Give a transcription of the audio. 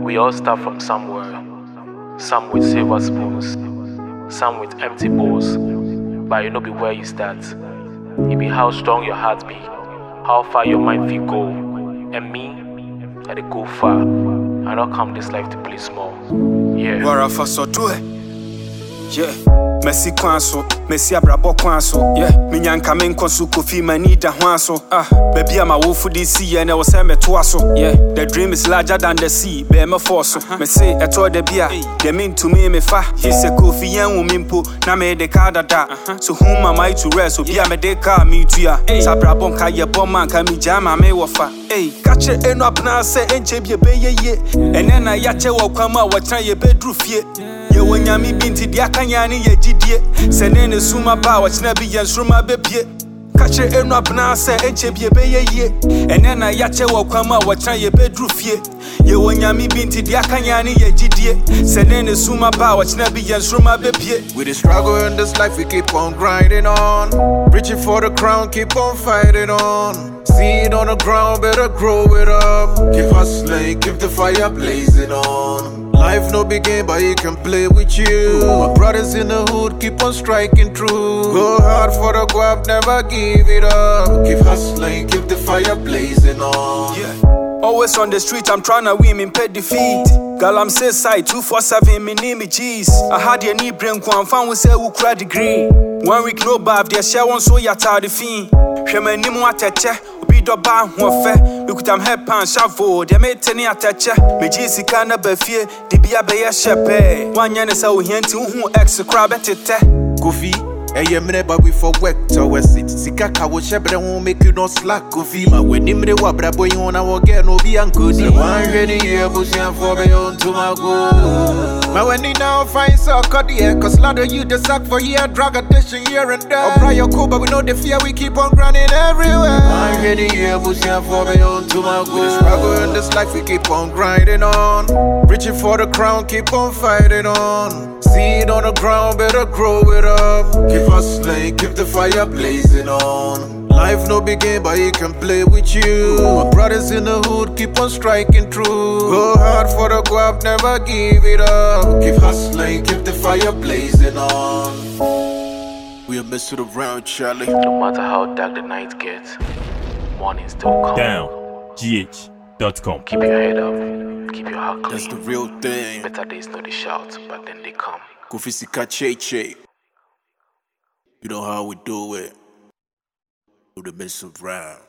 We all start from somewhere. Some with silver spoons, some with empty bowls. But you know be where you start. It be how strong your heart be, how far your mind feel go. And me, I dey go far. I don't come this life to play small. Yeah. Wara for so do it. Yeah. Messi Kwanso, Messi Abrabo Kwanso. Yeah. Minyanka Menkosu Kofi Manida Hwanso. Baby, I'm a wolf for this sea and I was a metwaso. Yeah. The dream is larger than the sea, bear me force. Me say, I told the beer, they mean to me fa. He said, Kofi Yan Wimpo, Name de Kadada. So whom am I to rest? So be a medeka, me to ya. Sabrabon Kaya Boman, Kami Jama, me wafa. Hey, catch it and up now, say, and Chebia Bay ye. And then I yache will come out, what try your bedroom ye. Ye when Yami binti Diakanyani ye GD. Send in a suma power, which never be and Suma baby. Catch it and up now, say, and Chebia Bay ye. And then I yache will come out, what try your bedroom ye. Ye when Yami binti Diakanyani ye GD. Send in a suma power, which never be and Suma baby. With the struggle in this life, we keep on grinding on. Reaching for the crown, keep on fighting on. Seed on the ground, better grow it up. Keep hustling, keep the fire blazing on. Life no big game, but he can play with you. My brothers in the hood keep on striking through. Go hard for the guap, never give it up. Keep hustling, keep the fire blazing on. Yeah. Always on the street, I'm tryna win in pet defeat. Girl, I'm say side 247, me name me cheese. I had your knee brain, I'm found with say who cry degree. 1 week no bath, they share one so ya tired the fiend. Shema ni mo ateche, obi do ba ho fe. Look at am head pan shavo, they made teni ateche. Me jisi kana be fie, di bia be ye shepe. Wanya ne sa wo hienti hu ex cry betete. Kofi, eye mene but we for work towards it. Sika ka wo shebre won make you not slack. Kofi, ma we nimre wa bra boy on our get no be an good. One ready here busian for be on to my go. Ma when you now find so cut here, cause ladder you the sack for here, drug addiction here and there. Or your cool, but we know the fear, we keep on grinding everywhere. One ready here busian for be on to my go. The struggle in this life, we keep on grinding on. Reaching for the crown, keep on fighting on. Seed on the ground, better grow it up. Keep hustling, keep the fire blazing on. Life no big game, but he can play with you. My brothers in the hood keep on striking through. Go hard for the guap, never give it up. Keep hustling, keep the fire blazing on. We are messing around, Charlie. No matter how dark the night gets, morning still comes. DownGH.com. Keep your head up, keep your heart clean. That's the real thing. Better days know they shout, but then they come. Kofi Sika Cheche. You know how we do it. Do the mess around.